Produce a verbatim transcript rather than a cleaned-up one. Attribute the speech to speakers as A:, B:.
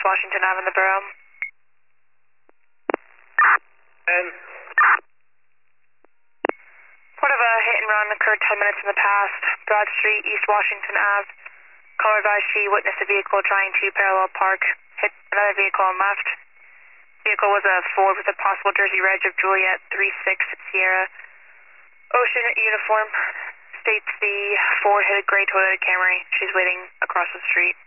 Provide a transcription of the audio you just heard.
A: Washington Avenue in the borough.
B: And
A: Part of a hit and run occurred ten minutes in the past. Broad Street, East Washington Avenue. Caller advised she witnessed a vehicle trying to parallel park, hit another vehicle on left. Vehicle was a Ford with a possible Jersey reg of Juliet three six Sierra. Ocean uniform. States the Ford hit a gray Toyota Camry. She's waiting across the street.